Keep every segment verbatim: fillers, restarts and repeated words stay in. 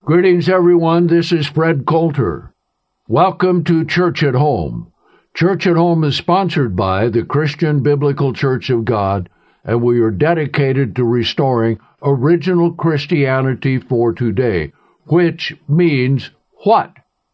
Greetings, everyone. This is Fred Coulter. Welcome to Church at Home. Church at Home is sponsored by the Christian Biblical Church of God, and we are dedicated to restoring original Christianity for today, which means what?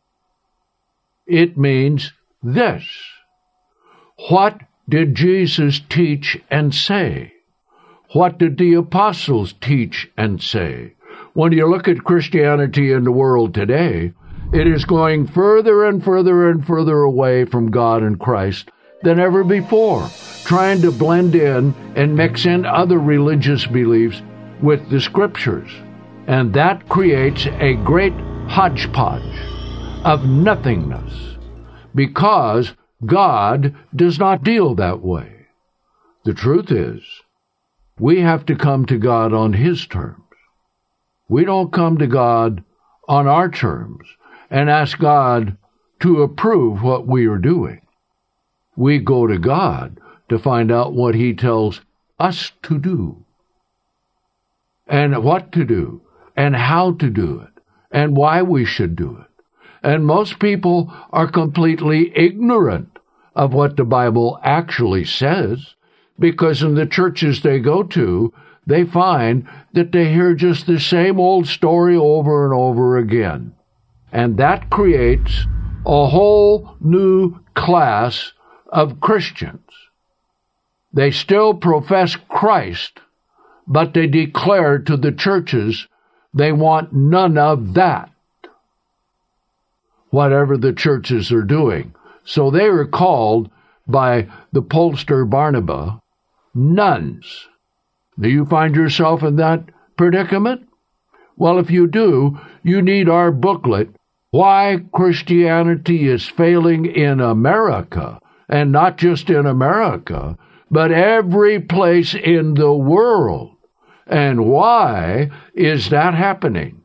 It means this. What did Jesus teach and say? What did the apostles teach and say? When you look at Christianity in the world today, it is going further and further and further away from God and Christ than ever before, trying to blend in and mix in other religious beliefs with the Scriptures. And that creates a great hodgepodge of nothingness, because God does not deal that way. The truth is, we have to come to God on His terms. We don't come to God on our terms and ask God to approve what we are doing. We go to God to find out what He tells us to do, and what to do, and how to do it, and why we should do it. And most people are completely ignorant of what the Bible actually says, because in the churches they go to, they find that they hear just the same old story over and over again. And that creates a whole new class of Christians. They still profess Christ, but they declare to the churches they want none of that, whatever the churches are doing. So they are called by the pollster Barnabas nuns. Do you find yourself in that predicament? Well, if you do, you need our booklet, Why Christianity is Failing in America, and not just in America, but every place in the world. And why is that happening?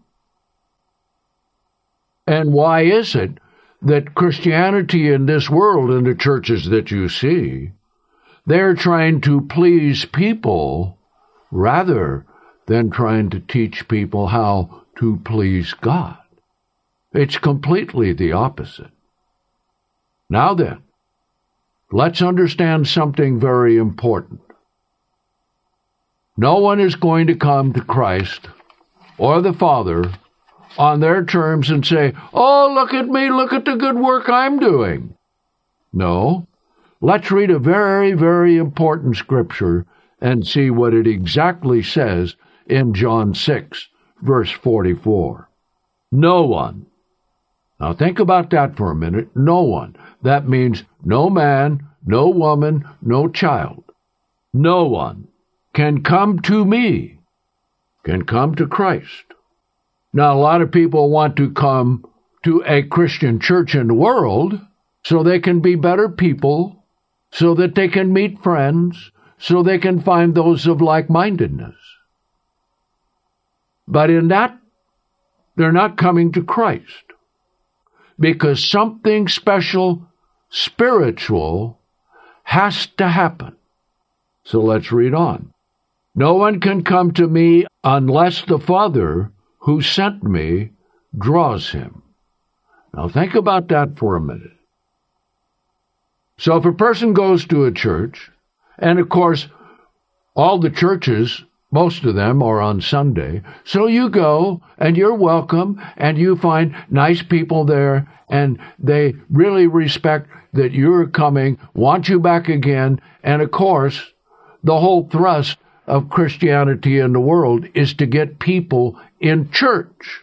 And why is it that Christianity in this world, in the churches that you see, they're trying to please people rather than trying to teach people how to please God? It's completely the opposite. Now then, let's understand something very important. No one is going to come to Christ or the Father on their terms and say, "Oh, look at me, look at the good work I'm doing." No. Let's read a very, very important scripture and see what it exactly says in John six, verse forty-four. No one. Now think about that for a minute. No one. That means no man, no woman, no child. No one can come to me, can come to Christ. Now, a lot of people want to come to a Christian church in the world so they can be better people, so that they can meet friends, so they can find those of like-mindedness. But in that, they're not coming to Christ, because something special, spiritual, has to happen. So let's read on. No one can come to me unless the Father who sent me draws him. Now think about that for a minute. So if a person goes to a church, and of course, all the churches, most of them are on Sunday, so you go, and you're welcome, and you find nice people there, and they really respect that you're coming, want you back again, and of course, the whole thrust of Christianity in the world is to get people in church.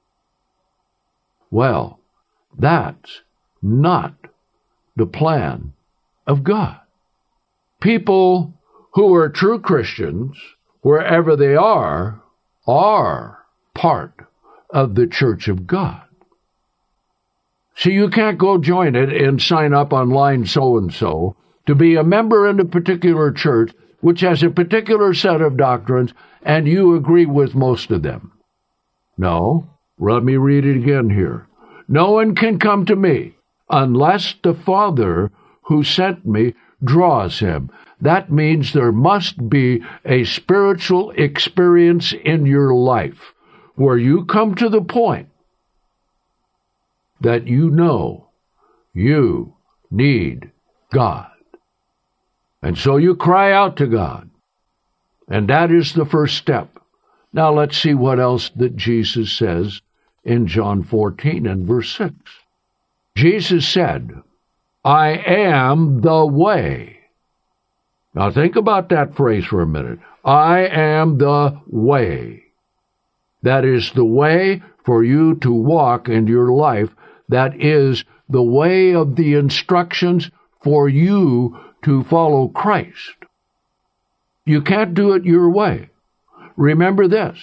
Well, that's not the plan of God. People who are true Christians, wherever they are, are part of the church of God. So you can't go join it and sign up on line so-and-so to be a member in a particular church which has a particular set of doctrines, and you agree with most of them. No, let me read it again here. No one can come to me unless the Father who sent me draws him. That means there must be a spiritual experience in your life where you come to the point that you know you need God. And so you cry out to God. And that is the first step. Now let's see what else that Jesus says in John fourteen and verse six. Jesus said, I am the way. Now think about that phrase for a minute. I am the way. That is the way for you to walk in your life. That is the way of the instructions for you to follow Christ. You can't do it your way. Remember this.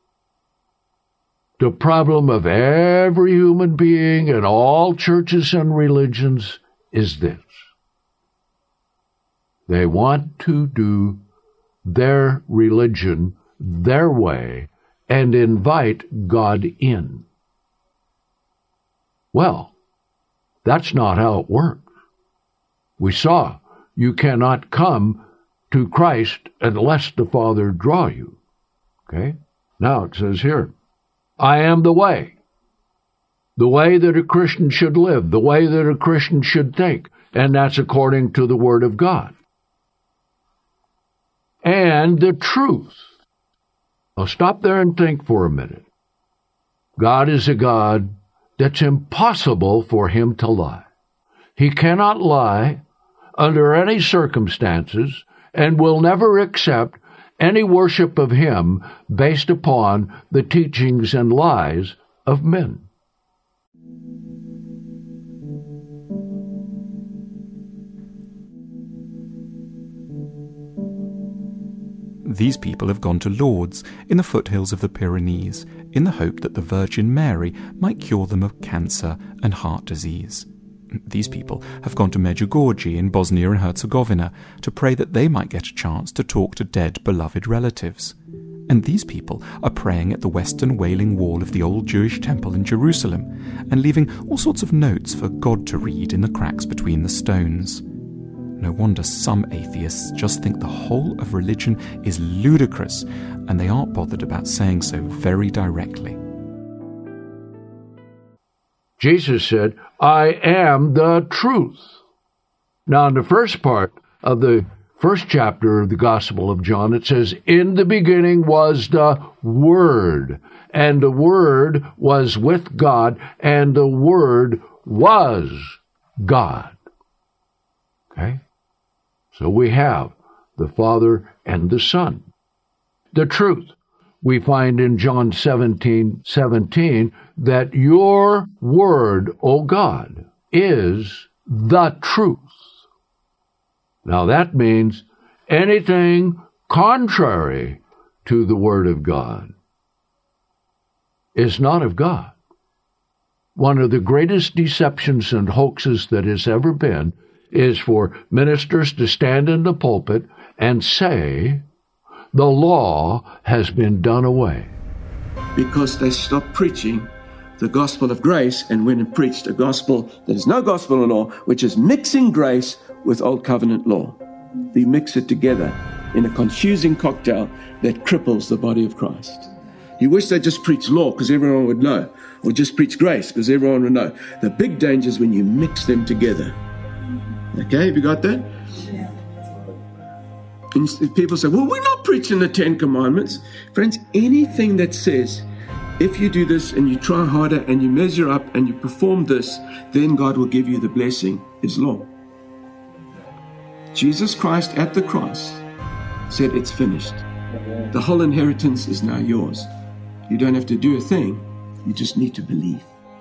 The problem of every human being in all churches and religions is this. They want to do their religion their way and invite God in. Well, that's not how it works. We saw you cannot come to Christ unless the Father draw you. Okay? Now it says here, I am the way. The way that a Christian should live, the way that a Christian should think, and that's according to the Word of God. And the truth. Now stop there and think for a minute. God is a God that's impossible for him to lie. He cannot lie under any circumstances and will never accept any worship of him based upon the teachings and lies of men. These people have gone to Lourdes in the foothills of the Pyrenees in the hope that the Virgin Mary might cure them of cancer and heart disease. These people have gone to Medjugorje in Bosnia and Herzegovina to pray that they might get a chance to talk to dead beloved relatives. And these people are praying at the western Wailing Wall of the old Jewish temple in Jerusalem and leaving all sorts of notes for God to read in the cracks between the stones. No wonder some atheists just think the whole of religion is ludicrous, and they aren't bothered about saying so very directly. Jesus said, I am the truth. Now, in the first part of the first chapter of the Gospel of John, it says, in the beginning was the Word, and the Word was with God, and the Word was God. Okay? So we have the Father and the Son. The truth. We find in John seventeen seventeen that your word, O God, is the truth. Now that means anything contrary to the word of God is not of God. One of the greatest deceptions and hoaxes that has ever been is for ministers to stand in the pulpit and say, the law has been done away. Because they stopped preaching the gospel of grace and went and preached a gospel that is no gospel at all, which is mixing grace with old covenant law. They mix it together in a confusing cocktail that cripples the body of Christ. You wish they just preach law because everyone would know, or just preach grace because everyone would know. The big danger is when you mix them together. Okay, have you got that? Yeah. And people say, well, we're not preaching the Ten Commandments. Friends, anything that says, if you do this and you try harder and you measure up and you perform this, then God will give you the blessing, is law. Jesus Christ at the cross said, it's finished. The whole inheritance is now yours. You don't have to do a thing. You just need to believe.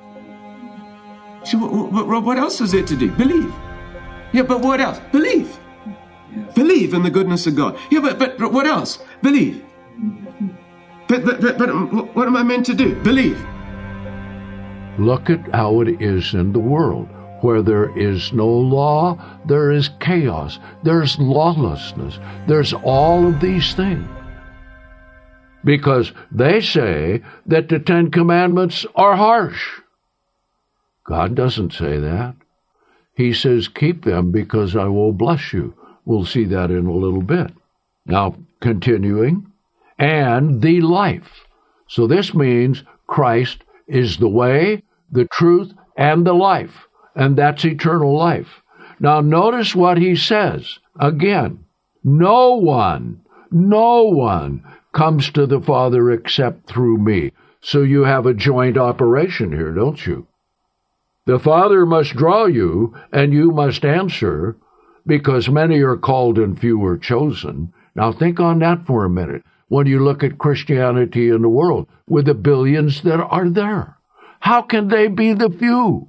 So what, what, what else is there to do? Believe. Yeah, but what else? Believe. Believe in the goodness of God. Yeah, but, but, but what else? Believe. But, but, but, but what am I meant to do? Believe. Look at how it is in the world. Where there is no law, there is chaos. There's lawlessness. There's all of these things. Because they say that the Ten Commandments are harsh. God doesn't say that. He says, keep them because I will bless you. We'll see that in a little bit. Now, continuing, and the life. So this means Christ is the way, the truth, and the life, and that's eternal life. Now notice what he says. Again, no one, no one comes to the Father except through me. So you have a joint operation here, don't you? The Father must draw you, and you must answer, because many are called and few are chosen. Now think on that for a minute. When you look at Christianity in the world, with the billions that are there, how can they be the few?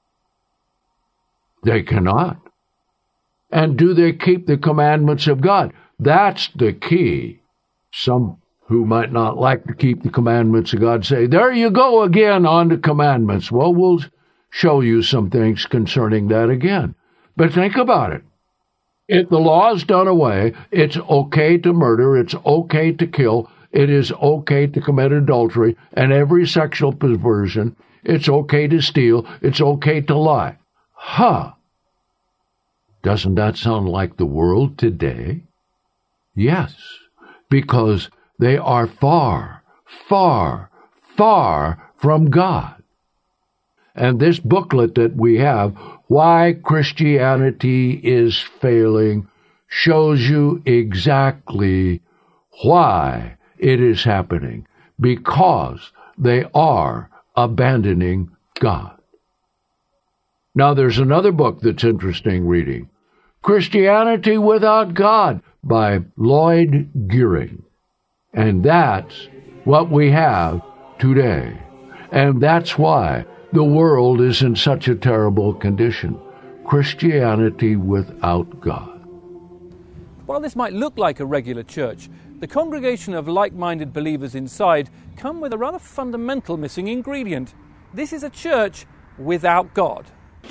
They cannot. And do they keep the commandments of God? That's the key. Some who might not like to keep the commandments of God say, there you go again on the commandments. Well, we'll show you some things concerning that again. But think about it. If the law is done away, it's okay to murder, it's okay to kill, it is okay to commit adultery and every sexual perversion, it's okay to steal, it's okay to lie. Huh. Doesn't that sound like the world today? Yes, because they are far, far, far from God. And this booklet that we have, Why Christianity is Failing, shows you exactly why it is happening. Because they are abandoning God. Now there's another book that's interesting reading. Christianity Without God by Lloyd Gearing. And that's what we have today. And that's why the world is in such a terrible condition. Christianity without God. While this might look like a regular church, the congregation of like-minded believers inside come with a rather fundamental missing ingredient. This is a church without God.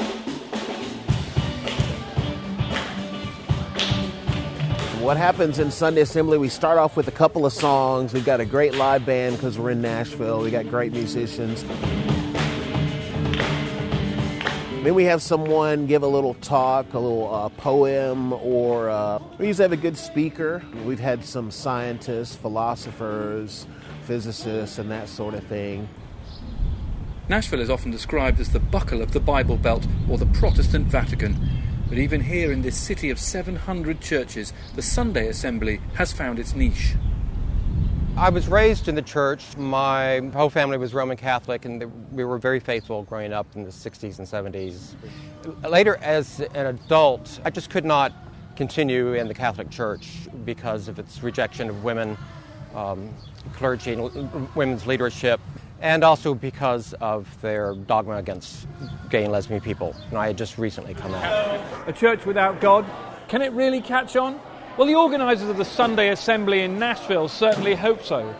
What happens in Sunday Assembly, we start off with a couple of songs. We've got a great live band because we're in Nashville. We got great musicians. Then we have someone give a little talk, a little uh, poem, or uh, we usually have a good speaker. We've had some scientists, philosophers, physicists, and that sort of thing. Nashville is often described as the buckle of the Bible Belt or the Protestant Vatican. But even here in this city of seven hundred churches, the Sunday Assembly has found its niche. I was raised in the church. My whole family was Roman Catholic, and we were very faithful growing up in the sixties and seventies. Later, as an adult, I just could not continue in the Catholic Church because of its rejection of women, um, clergy, and women's leadership, and also because of their dogma against gay and lesbian people. And I had just recently come out. A church without God? Can it really catch on? Well, the organisers of the Sunday Assembly in Nashville certainly hope so.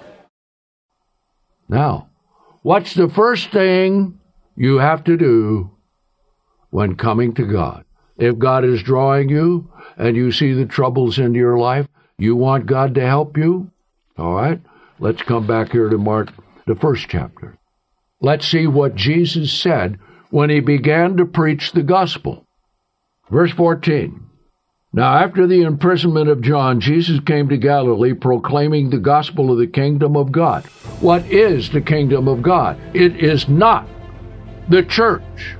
Now, what's the first thing you have to do when coming to God? If God is drawing you and you see the troubles in your life, you want God to help you? All right, let's come back here to Mark, the first chapter. Let's see what Jesus said when he began to preach the gospel. Verse fourteen. Now after the imprisonment of John, Jesus came to Galilee proclaiming the gospel of the kingdom of God. What is the kingdom of God? It is not the church.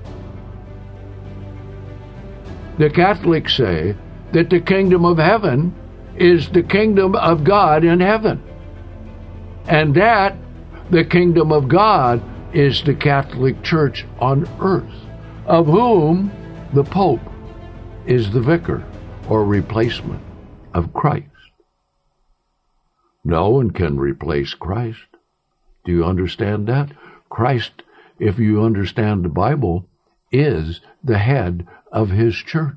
The Catholics say that the kingdom of heaven is the kingdom of God in heaven. And that the kingdom of God is the Catholic Church on earth, of whom the Pope is the vicar or replacement of Christ. No one can replace Christ. Do you understand that? Christ, if you understand the Bible, is the head of his church.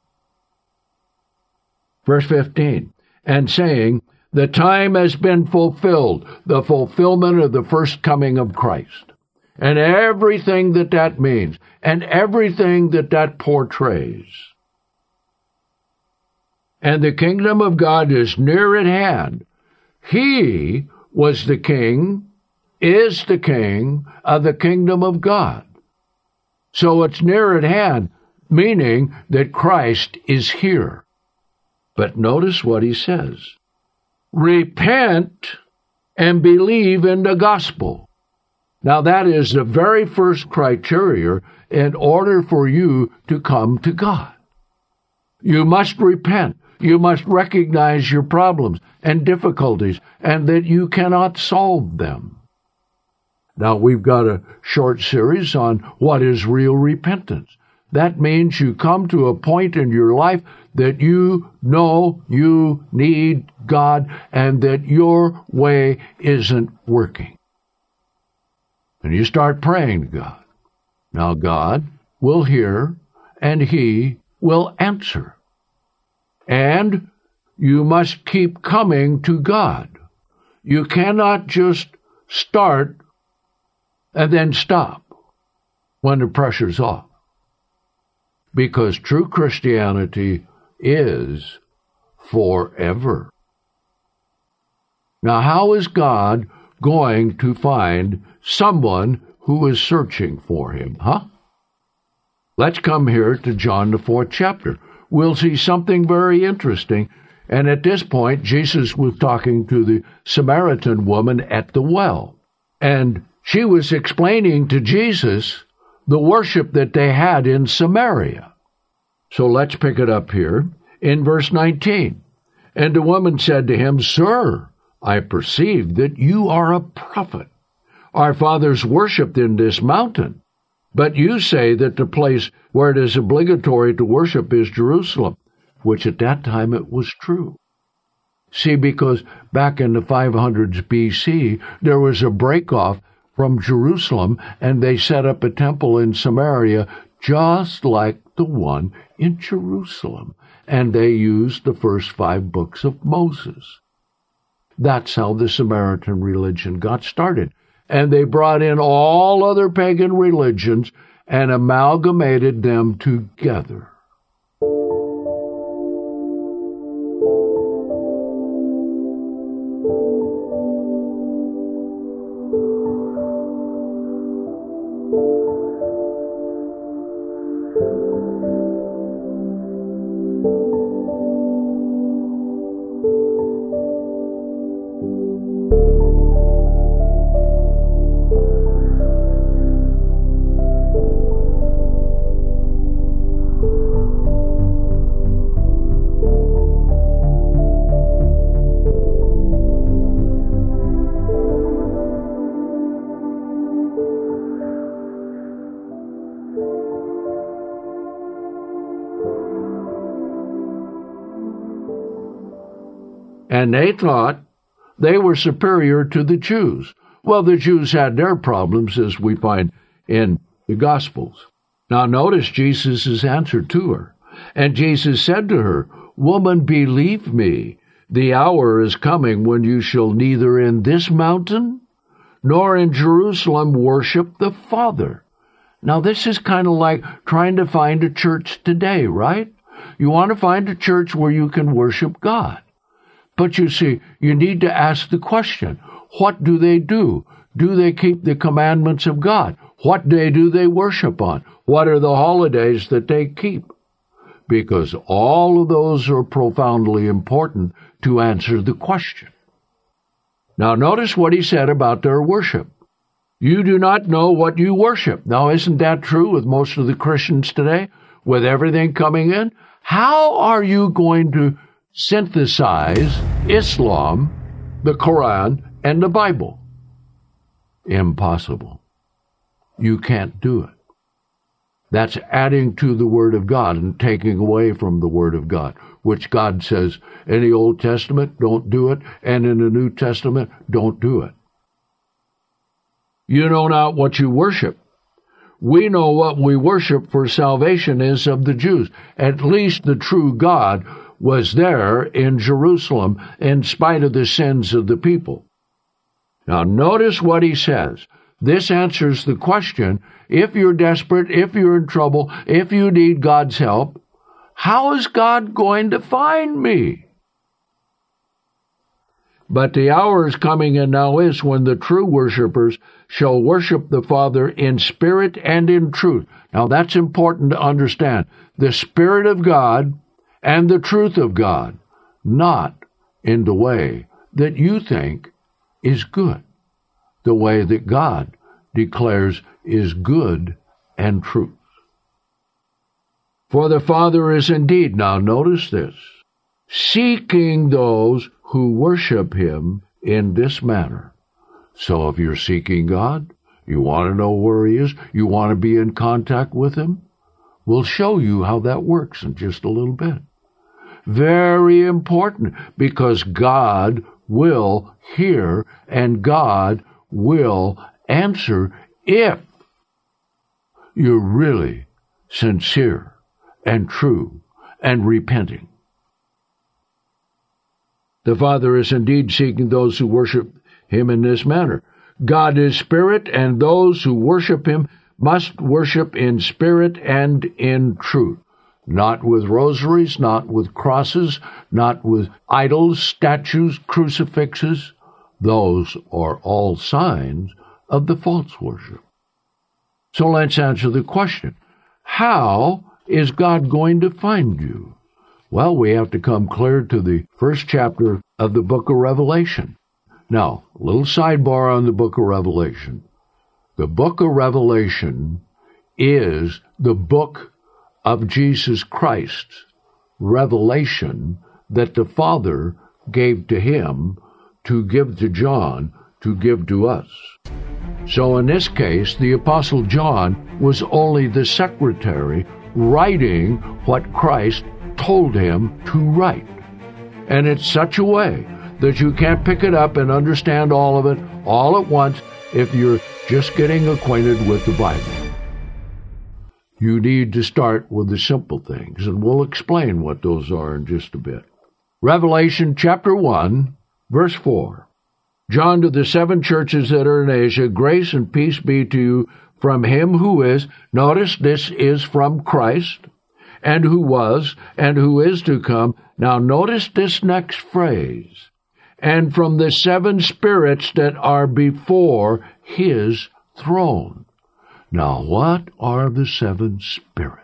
Verse fifteen, and saying, the time has been fulfilled, the fulfillment of the first coming of Christ, and everything that that means, and everything that that portrays. And the kingdom of God is near at hand. He was the king, is the king of the kingdom of God. So it's near at hand, meaning that Christ is here. But notice what he says. Repent and believe in the gospel. Now, that is the very first criteria in order for you to come to God. You must repent. You must recognize your problems and difficulties and that you cannot solve them. Now, we've got a short series on what is real repentance. That means you come to a point in your life that you know you need God and that your way isn't working. And you start praying to God. Now, God will hear and He will answer. And you must keep coming to God. You cannot just start and then stop when the pressure's off. Because true Christianity is forever. Now, how is God going to find someone who is searching for Him, huh? Let's come here to John, the fourth chapter. We'll see something very interesting. And at this point, Jesus was talking to the Samaritan woman at the well. And she was explaining to Jesus the worship that they had in Samaria. So let's pick it up here in verse nineteen. And the woman said to him, Sir, I perceive that you are a prophet. Our fathers worshipped in this mountain, but you say that the place where it is obligatory to worship is Jerusalem, which at that time it was true. See, because back in the five hundreds B C, there was a break-off from Jerusalem, and they set up a temple in Samaria just like the one in Jerusalem, and they used the first five books of Moses. That's how the Samaritan religion got started. And they brought in all other pagan religions and amalgamated them together. And they thought they were superior to the Jews. Well, the Jews had their problems, as we find in the Gospels. Now notice Jesus' answer to her. And Jesus said to her, Woman, believe me, the hour is coming when you shall neither in this mountain nor in Jerusalem worship the Father. Now this is kind of like trying to find a church today, right? You want to find a church where you can worship God. But you see, you need to ask the question, what do they do? Do they keep the commandments of God? What day do they worship on? What are the holidays that they keep? Because all of those are profoundly important to answer the question. Now notice what he said about their worship. You do not know what you worship. Now isn't that true with most of the Christians today? With everything coming in? How are you going to synthesize Islam, the Quran, and the Bible? Impossible. You can't do it. That's adding to the Word of God and taking away from the Word of God, which God says in the Old Testament, don't do it, and in the New Testament, don't do it. You know not what you worship. We know what we worship, for salvation is of the Jews. At least the true God was there in Jerusalem in spite of the sins of the people. Now notice what he says. This answers the question, if you're desperate, if you're in trouble, if you need God's help, how is God going to find me? But the hour is coming, and now is, when the true worshipers shall worship the Father in spirit and in truth. Now that's important to understand. The Spirit of God and the truth of God, not in the way that you think is good, the way that God declares is good and truth. For the Father is indeed, now notice this, seeking those who worship him in this manner. So if you're seeking God, you want to know where he is, you want to be in contact with him, we'll show you how that works in just a little bit. Very important, because God will hear and God will answer if you're really sincere and true and repenting. The Father is indeed seeking those who worship him in this manner. God is spirit, and those who worship him must worship in spirit and in truth. Not with rosaries, not with crosses, not with idols, statues, crucifixes. Those are all signs of the false worship. So let's answer the question. How is God going to find you? Well, we have to come clear to the first chapter of the book of Revelation. Now, a little sidebar on the book of Revelation. The book of Revelation is the book of Jesus Christ's revelation that the Father gave to him to give to John to give to us. So in this case, the Apostle John was only the secretary writing what Christ told him to write. And it's such a way that you can't pick it up and understand all of it all at once if you're just getting acquainted with the Bible. You need to start with the simple things, and we'll explain what those are in just a bit. Revelation chapter one, verse four. John, to the seven churches that are in Asia, grace and peace be to you from him who is, notice this is from Christ, and who was, and who is to come. Now notice this next phrase, and from the seven spirits that are before his throne. Now, what are the seven spirits?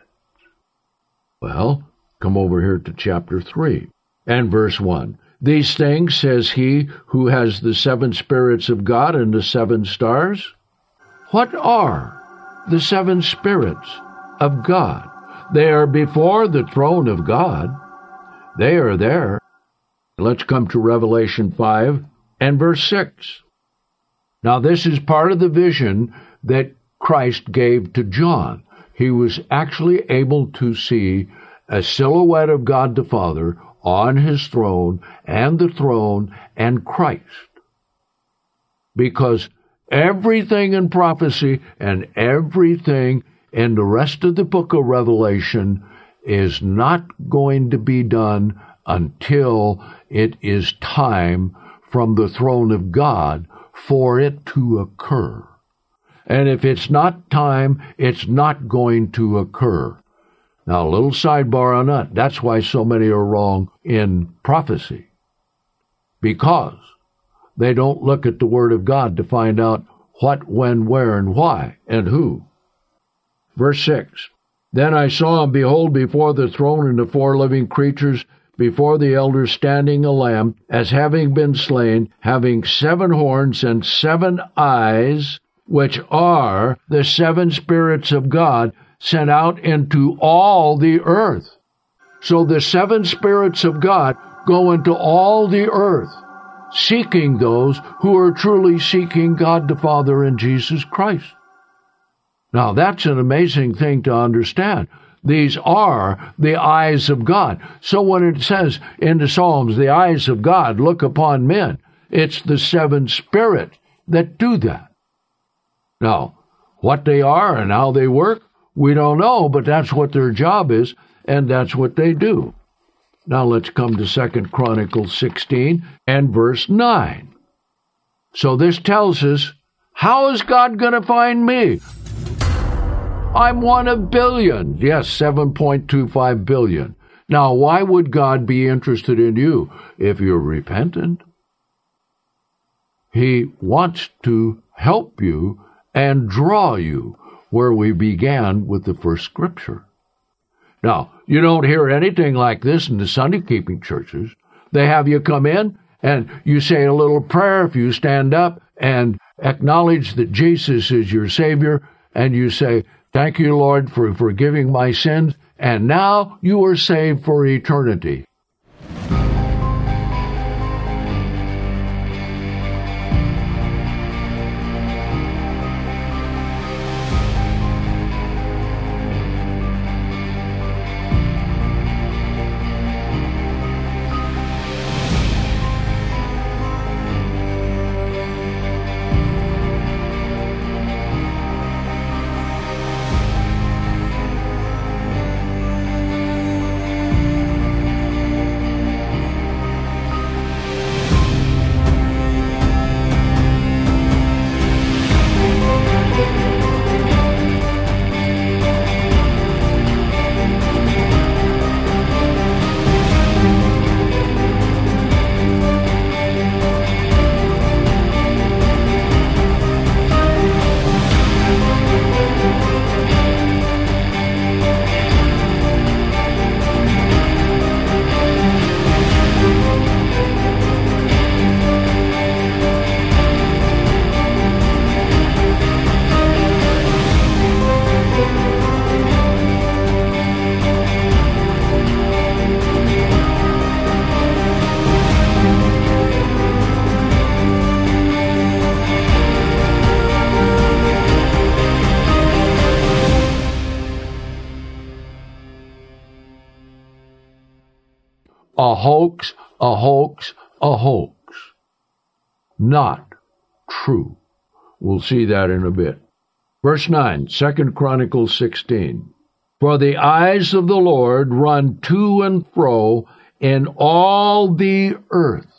Well, come over here to chapter three and verse one. These things says he who has the seven spirits of God and the seven stars. What are the seven spirits of God? They are before the throne of God. They are there. Let's come to Revelation five and verse six. Now, this is part of the vision that Christ gave to John. He was actually able to see a silhouette of God the Father on his throne, and the throne, and Christ. Because everything in prophecy and everything in the rest of the book of Revelation is not going to be done until it is time from the throne of God for it to occur. And if it's not time, it's not going to occur. Now, a little sidebar on that. That's why so many are wrong in prophecy. Because they don't look at the Word of God to find out what, when, where, and why, and who. Verse six. Then I saw, and behold, before the throne and the four living creatures, before the elders standing a lamb, as having been slain, having seven horns and seven eyes, which are the seven spirits of God, sent out into all the earth. So the seven spirits of God go into all the earth, seeking those who are truly seeking God the Father and Jesus Christ. Now, that's an amazing thing to understand. These are the eyes of God. So when it says in the Psalms, the eyes of God look upon men, it's the seven spirits that do that. Now, what they are and how they work, we don't know, but that's what their job is, and that's what they do. Now let's come to Second Chronicles sixteen and verse nine. So this tells us, how is God going to find me? I'm one of billions. Yes, seven point two five billion. Now, why would God be interested in you if you're repentant? He wants to help you and draw you where we began with the first scripture. Now, you don't hear anything like this in the Sunday-keeping churches. They have you come in, and you say a little prayer if you stand up and acknowledge that Jesus is your Savior, and you say, thank you, Lord, for forgiving my sins, and now you are saved for eternity. A hoax, a hoax, a hoax. Not true. We'll see that in a bit. Verse nine, Second Chronicles sixteen. For the eyes of the Lord run to and fro in all the earth.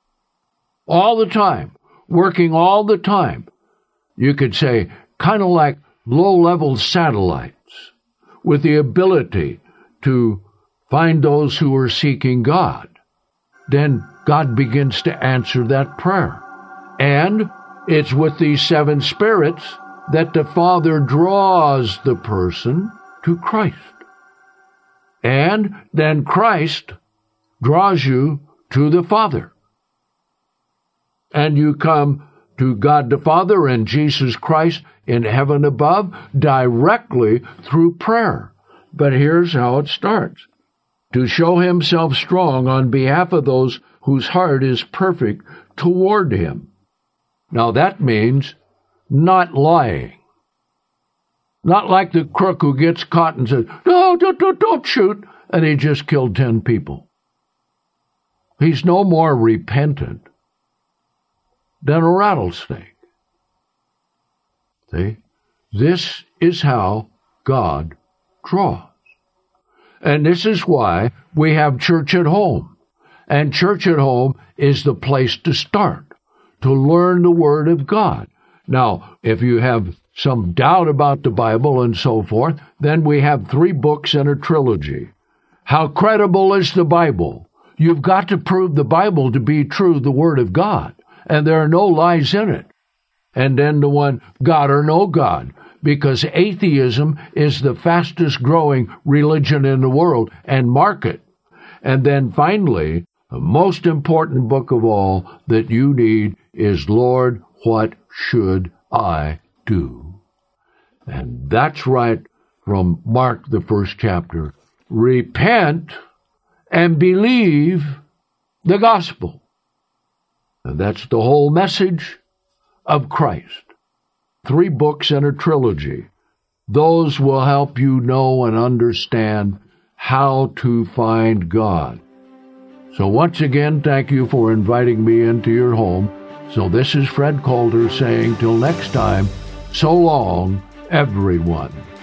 All the time. Working all the time. You could say, kind of like low-level satellites, with the ability to find those who are seeking God. Then God begins to answer that prayer. And it's with these seven spirits that the Father draws the person to Christ. And then Christ draws you to the Father. And you come to God the Father and Jesus Christ in heaven above directly through prayer. But here's how it starts. To show himself strong on behalf of those whose heart is perfect toward him. Now that means not lying. Not like the crook who gets caught and says, no, don't, don't, don't shoot, and he just killed ten people. He's no more repentant than a rattlesnake. See? This is how God draws. And this is why we have church at home. And church at home is the place to start, to learn the Word of God. Now, if you have some doubt about the Bible and so forth, then we have three books and a trilogy. How credible is the Bible? You've got to prove the Bible to be true, the Word of God, and there are no lies in it. And then the one, God or no God, because atheism is the fastest growing religion in the world and market. And then finally, the most important book of all that you need is, Lord, what should I do? And that's right from Mark, the first chapter. Repent and believe the gospel. And that's the whole message of Christ. Three books and a trilogy. Those will help you know and understand how to find God. So once again, thank you for inviting me into your home. So this is Fred Calder saying till next time, so long, everyone.